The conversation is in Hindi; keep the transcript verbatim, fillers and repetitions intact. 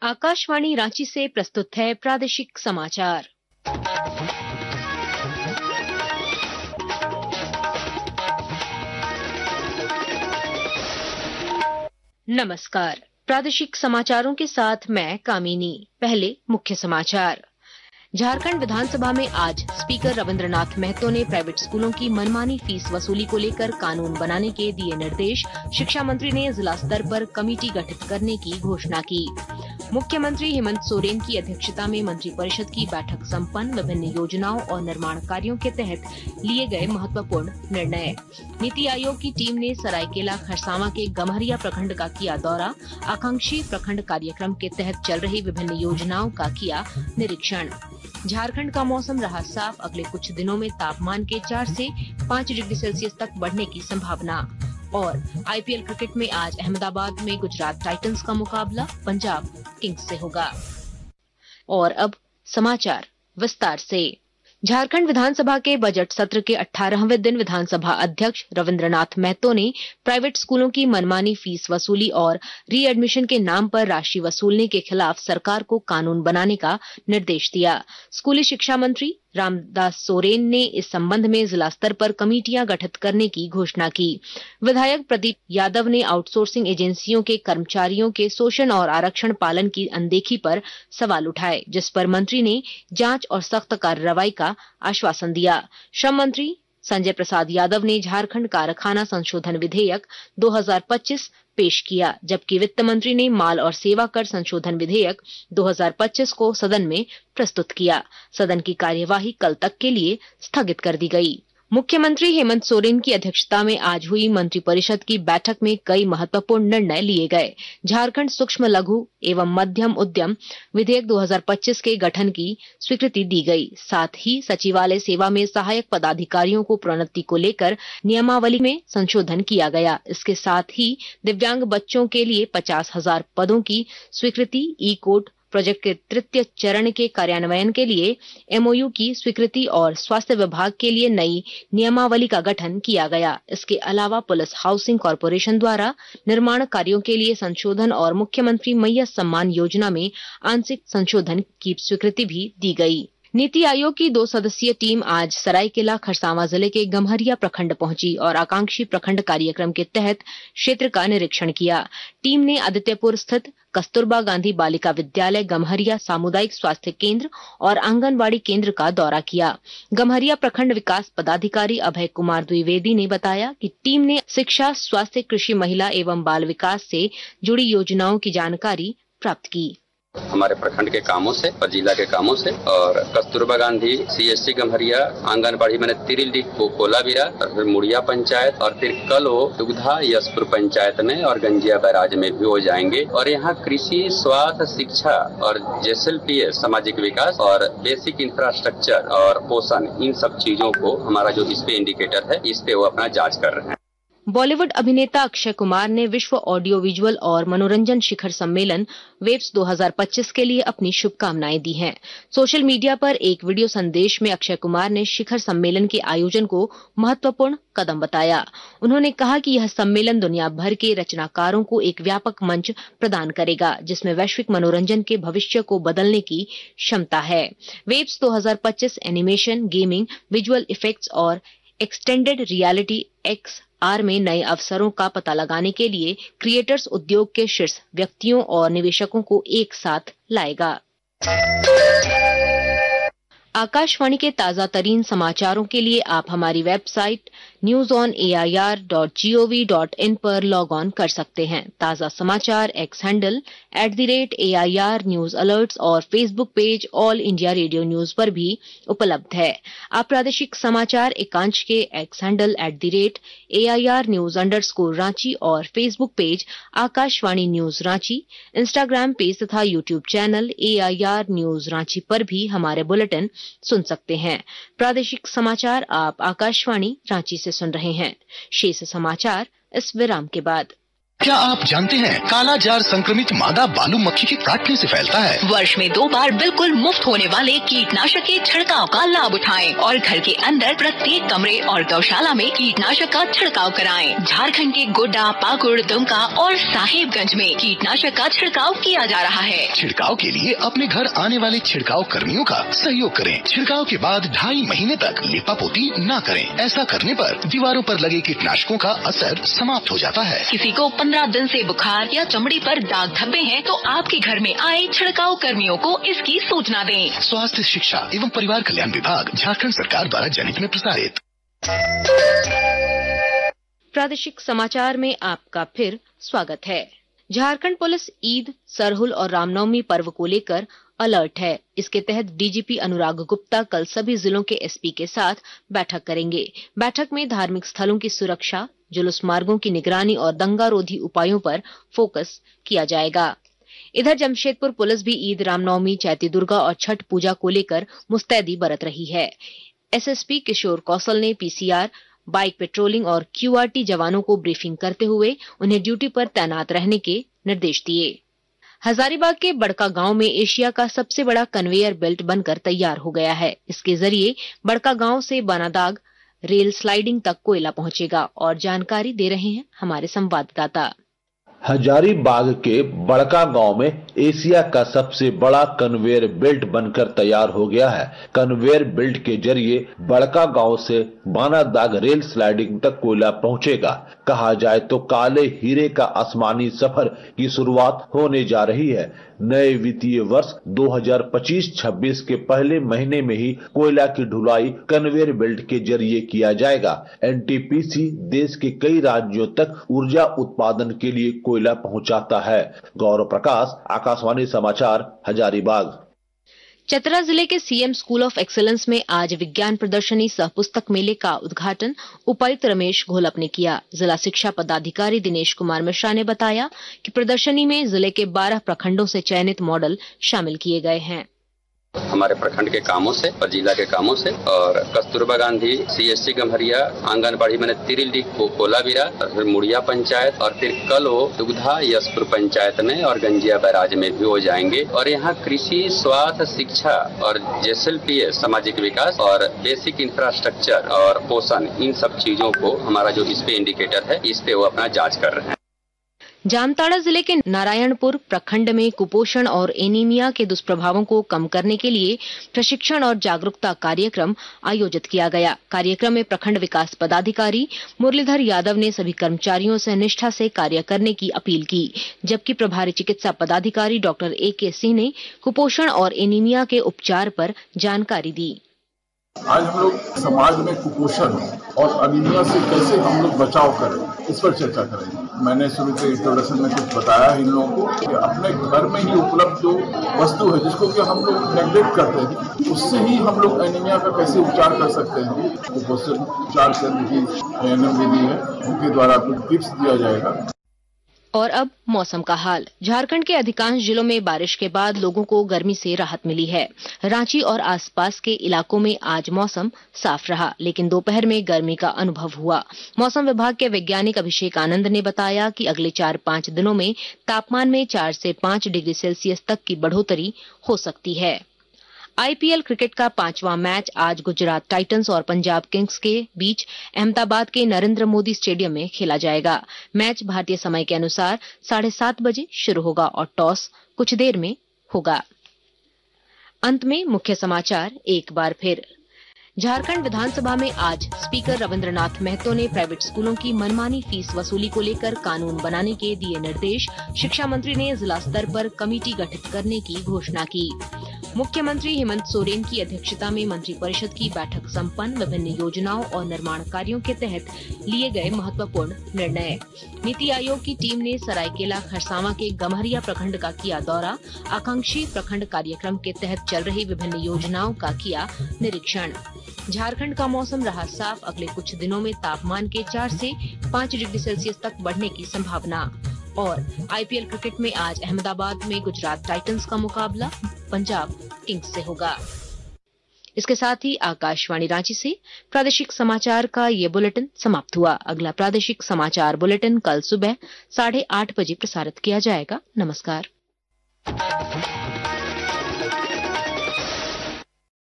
आकाशवाणी रांची से प्रस्तुत है प्रादेशिक समाचार। नमस्कार, प्रादेशिक समाचारों के साथ मैं कामिनी। पहले मुख्य समाचार। झारखंड विधानसभा में आज स्पीकर रविंद्रनाथ महतो ने प्राइवेट स्कूलों की मनमानी फीस वसूली को लेकर कानून बनाने के दिए निर्देश। शिक्षा मंत्री ने जिला स्तर पर कमेटी गठित करने की घोषणा की। मुख्यमंत्री हेमंत सोरेन की अध्यक्षता में मंत्रिपरिषद की बैठक संपन्न। विभिन्न योजनाओं और निर्माण कार्यों के तहत लिए गए महत्वपूर्ण निर्णय। नीति आयोग की टीम ने सरायकेला खरसावां के गम्हरिया प्रखंड का किया दौरा। आकांक्षी प्रखंड कार्यक्रम के तहत चल रही विभिन्न योजनाओं का किया निरीक्षण। झारखंड का मौसम रहा साफ। अगले कुछ दिनों में तापमान के चार से पाँच डिग्री सेल्सियस तक बढ़ने की संभावना। और आईपीएल क्रिकेट में आज अहमदाबाद में गुजरात टाइटंस का मुकाबला पंजाब किंग्स से होगा। और अब समाचार विस्तार से। झारखंड विधानसभा के बजट सत्र के अठारहवें दिन विधानसभा अध्यक्ष रविंद्रनाथ महतो ने प्राइवेट स्कूलों की मनमानी फीस वसूली और री एडमिशन के नाम पर राशि वसूलने के खिलाफ सरकार को कानून बनाने का निर्देश दिया। स्कूली शिक्षा मंत्री रामदास सोरेन ने इस संबंध में जिला स्तर पर कमेटियां गठित करने की घोषणा की। विधायक प्रदीप यादव ने आउटसोर्सिंग एजेंसियों के कर्मचारियों के शोषण और आरक्षण पालन की अनदेखी पर सवाल उठाए, जिस पर मंत्री ने जांच और सख्त कार्रवाई का आश्वासन दिया। श्रम मंत्री संजय प्रसाद यादव ने झारखंड कारखाना संशोधन विधेयक दो हज़ार पच्चीस पेश किया, जबकि वित्त मंत्री ने माल और सेवा कर संशोधन विधेयक दो हज़ार पच्चीस को सदन में प्रस्तुत किया। सदन की कार्यवाही कल तक के लिए स्थगित कर दी गई। मुख्यमंत्री हेमंत सोरेन की अध्यक्षता में आज हुई मंत्रिपरिषद की बैठक में कई महत्वपूर्ण निर्णय लिए गए। झारखंड सूक्ष्म लघु एवं मध्यम उद्यम विधेयक दो हज़ार पच्चीस के गठन की स्वीकृति दी गई। साथ ही सचिवालय सेवा में सहायक पदाधिकारियों को प्रोन्नति को लेकर नियमावली में संशोधन किया गया। इसके साथ ही दिव्यांग बच्चों के लिए पचास हजार पदों की स्वीकृति, ई कोड प्रोजेक्ट के तृतीय चरण के कार्यान्वयन के लिए एमओयू की स्वीकृति और स्वास्थ्य विभाग के लिए नई नियमावली का गठन किया गया। इसके अलावा पुलिस हाउसिंग कॉर्पोरेशन द्वारा निर्माण कार्यों के लिए संशोधन और मुख्यमंत्री मैया सम्मान योजना में आंशिक संशोधन की स्वीकृति भी दी गई। नीति आयोग की दो सदस्यीय टीम आज सरायकेला खरसावां जिले के गम्हरिया प्रखंड पहुंची और आकांक्षी प्रखंड कार्यक्रम के तहत क्षेत्र का निरीक्षण किया। टीम ने आदित्यपुर स्थित कस्तूरबा गांधी बालिका विद्यालय, गम्हरिया सामुदायिक स्वास्थ्य केंद्र और आंगनबाड़ी केंद्र का दौरा किया। गम्हरिया प्रखंड विकास पदाधिकारी अभय कुमार द्विवेदी ने बताया कि टीम ने शिक्षा, स्वास्थ्य, कृषि, महिला एवं बाल विकास से जुड़ी योजनाओं की जानकारी प्राप्त की। हमारे प्रखंड के कामों से और जिला के कामों से और कस्तूरबा गांधी सीएससी गम्हरिया आंगनबाड़ी मैंने तिरिल्डी कोलाबिरा और फिर मुड़िया पंचायत और फिर कल वो दुग्धा यशपुर पंचायत में और गंजिया बैराज में भी हो जाएंगे। और यहाँ कृषि, स्वास्थ्य, शिक्षा और जेएसएलपीएस सामाजिक विकास और बेसिक इंफ्रास्ट्रक्चर और पोषण, इन सब चीजों को हमारा जो इस पे इंडिकेटर है, इस पे वो अपना जाँच कर रहे हैं। बॉलीवुड अभिनेता अक्षय कुमार ने विश्व ऑडियो विजुअल और मनोरंजन शिखर सम्मेलन वेव्स दो हज़ार पच्चीस के लिए अपनी शुभकामनाएं दी हैं। सोशल मीडिया पर एक वीडियो संदेश में अक्षय कुमार ने शिखर सम्मेलन के आयोजन को महत्वपूर्ण कदम बताया। उन्होंने कहा कि यह सम्मेलन दुनिया भर के रचनाकारों को एक व्यापक मंच प्रदान करेगा, जिसमें वैश्विक मनोरंजन के भविष्य को बदलने की क्षमता है। वेव्स दो हज़ार पच्चीस एनिमेशन, गेमिंग, विजुअल इफेक्ट्स और एक्सटेंडेड रियलिटी एक्स आर में नए अवसरों का पता लगाने के लिए क्रिएटर्स उद्योग के शीर्ष व्यक्तियों और निवेशकों को एक साथ लाएगा। आकाशवाणी के ताजा तरीन समाचारों के लिए आप हमारी website news on A I R dot G O V dot I पर लॉग ऑन कर सकते हैं। ताजा समाचार X handle at the rate A I R news alerts और Facebook page All India Radio news पर भी उपलब्ध है। आप प्रादेशिक समाचार एकांश के X handle at the rate A I R news underscore Ranchi और Facebook page Akashvani news Ranchi, Instagram page तथा YouTube channel A I R news Ranchi पर भी हमारे बुलेटिन सुन सकते हैं। प्रादेशिक समाचार आप आकाशवाणी रांची से सुन रहे हैं। शेष समाचार इस विराम के बाद। क्या आप जानते हैं काला जार संक्रमित मादा बालू मक्खी के काटने से फैलता है। वर्ष में दो बार बिल्कुल मुफ्त होने वाले कीटनाशक के छिड़काव का लाभ उठाएं और घर के अंदर प्रत्येक कमरे और गौशाला में कीटनाशक का छिड़काव कराएं। झारखंड के गोड्डा, पाकुड़, दुमका और साहिबगंज में कीटनाशक का छिड़काव किया जा रहा है। छिड़काव के लिए अपने घर आने वाले छिड़काव कर्मियों का सहयोग करें। छिड़काव के बाद ढाई महीने तक लिपापोती न करें। ऐसा करने पर दीवारों पर लगे कीटनाशकों का असर समाप्त हो जाता है। किसी को पंद्रह दिन से बुखार या चमड़ी पर दाग धब्बे हैं तो आपके घर में आए छिड़काव कर्मियों को इसकी सूचना दें। स्वास्थ्य, शिक्षा एवं परिवार कल्याण विभाग, झारखंड सरकार द्वारा जनहित में प्रसारित। प्रादेशिक समाचार में आपका फिर स्वागत है। झारखंड पुलिस ईद, सरहुल और रामनवमी पर्व को लेकर अलर्ट है। इसके तहत डीजीपी अनुराग गुप्ता कल सभी जिलों के एसपी के साथ बैठक करेंगे। बैठक में धार्मिक स्थलों की सुरक्षा, जुलूस मार्गों की निगरानी और दंगा रोधी उपायों पर फोकस किया जाएगा। इधर जमशेदपुर पुलिस भी ईद, रामनवमी, चैती दुर्गा और छठ पूजा को लेकर मुस्तैदी बरत रही है। एसएसपी किशोर कौशल ने पीसीआर, बाइक पेट्रोलिंग और क्यूआरटी जवानों को ब्रीफिंग करते हुए उन्हें ड्यूटी पर तैनात रहने के निर्देश दिए। हजारीबाग के बड़का गांव में एशिया का सबसे बड़ा कन्वेयर बेल्ट बनकर तैयार हो गया है। इसके जरिए बड़का गांव से बानादाग रेल स्लाइडिंग तक कोयला पहुंचेगा और जानकारी दे रहे हैं हमारे संवाददाता। हजारीबाग के बड़का गांव में एशिया का सबसे बड़ा कन्वेयर बेल्ट बनकर तैयार हो गया है। कन्वेयर बेल्ट के जरिए बड़का गांव से बानादाग रेल स्लाइडिंग तक कोयला पहुंचेगा। कहा जाए तो काले हीरे का आसमानी सफर की शुरुआत होने जा रही है। नए वित्तीय वर्ष दो हज़ार पच्चीस छब्बीस के पहले महीने में ही कोयला की ढुलाई कन्वेयर बेल्ट के जरिए किया जाएगा। एनटीपीसी देश के कई राज्यों तक ऊर्जा उत्पादन के लिए कोयला पहुंचाता है। गौरव प्रकाश, आकाशवाणी समाचार, हजारीबाग। चतरा जिले के सीएम स्कूल ऑफ एक्सीलेंस में आज विज्ञान प्रदर्शनी सह पुस्तक मेले का उद्घाटन उपायुक्त रमेश घोलप ने किया। जिला शिक्षा पदाधिकारी दिनेश कुमार मिश्रा ने बताया कि प्रदर्शनी में जिले के बारह प्रखंडों से चयनित मॉडल शामिल किए गए हैं। हमारे प्रखंड के कामों से और जिला के कामों से, और कस्तूरबा गांधी सीएससी गम्हरिया, आंगनबाड़ी मैंने तिरिल्डी कोलाबिरा, फिर मुड़िया पंचायत और फिर कल वो दुग्धा यशपुर पंचायत में और गंजिया बैराज में भी हो जाएंगे। और यहाँ कृषि, स्वास्थ्य, शिक्षा और जेएसएलपीएस सामाजिक विकास और बेसिक इंफ्रास्ट्रक्चर और पोषण, इन सब चीजों को हमारा जो इस पे इंडिकेटर है, इस पे वो अपना जांच कर रहे हैं। जामताड़ा जिले के नारायणपुर प्रखंड में कुपोषण और एनीमिया के दुष्प्रभावों को कम करने के लिए प्रशिक्षण और जागरूकता कार्यक्रम आयोजित किया गया। कार्यक्रम में प्रखंड विकास पदाधिकारी मुरलीधर यादव ने सभी कर्मचारियों से निष्ठा से कार्य करने की अपील की, जबकि प्रभारी चिकित्सा पदाधिकारी डॉक्टर ए के सिंह ने कुपोषण और एनीमिया के उपचार पर जानकारी दी। आज हम लोग समाज में कुपोषण और एनीमिया से कैसे हम लोग बचाव करें, इस पर चर्चा करेंगे। मैंने शुरू के इंट्रोडक्शन में कुछ बताया इन लोगों को कि अपने घर में ही उपलब्ध जो वस्तु है जिसको कि हम लोग नेग्लेक्ट करते हैं, उससे ही हम लोग एनीमिया का कैसे उपचार कर सकते हैं। कुपोषण उपचार केंद्र की एएनएम विधि है, उनके द्वारा कुछ टिप्स दिया जाएगा। और अब मौसम का हाल। झारखंड के अधिकांश जिलों में बारिश के बाद लोगों को गर्मी से राहत मिली है। रांची और आसपास के इलाकों में आज मौसम साफ रहा, लेकिन दोपहर में गर्मी का अनुभव हुआ। मौसम विभाग के वैज्ञानिक अभिषेक आनंद ने बताया कि अगले चार पांच दिनों में तापमान में चार से पांच डिग्री सेल्सियस तक की बढ़ोतरी हो सकती है। आईपीएल क्रिकेट का पांचवां मैच आज गुजरात टाइटंस और पंजाब किंग्स के बीच अहमदाबाद के नरेंद्र मोदी स्टेडियम में खेला जाएगा। मैच भारतीय समय के अनुसार साढ़े सात बजे शुरू होगा और टॉस कुछ देर में होगा। अंत में मुख्य समाचार एक बार फिर। झारखंड विधानसभा में आज स्पीकर रविंद्रनाथ महतो ने प्राइवेट स्कूलों की मनमानी फीस वसूली को लेकर कानून बनाने के दिए निर्देश। शिक्षा मंत्री ने जिला स्तर पर कमेटी गठित करने की घोषणा की। मुख्यमंत्री हेमंत सोरेन की अध्यक्षता में मंत्रिपरिषद की बैठक संपन्न। विभिन्न योजनाओं और निर्माण कार्यों के तहत लिए गए महत्वपूर्ण निर्णय। नीति आयोग की टीम ने सरायकेला खरसावां के गम्हरिया प्रखंड का किया दौरा। आकांक्षी प्रखंड कार्यक्रम के तहत चल रही विभिन्न योजनाओं का किया निरीक्षण। झारखंड का मौसम रहा साफ। अगले कुछ दिनों में तापमान के चार से पांच डिग्री सेल्सियस तक बढ़ने की संभावना। और आईपीएल क्रिकेट में आज अहमदाबाद में गुजरात टाइटंस का मुकाबला पंजाब किंग्स से होगा। इसके साथ ही आकाशवाणी रांची से प्रादेशिक समाचार का ये बुलेटिन समाप्त हुआ। अगला प्रादेशिक समाचार बुलेटिन कल सुबह साढ़े आठ बजे प्रसारित किया जाएगा। नमस्कार।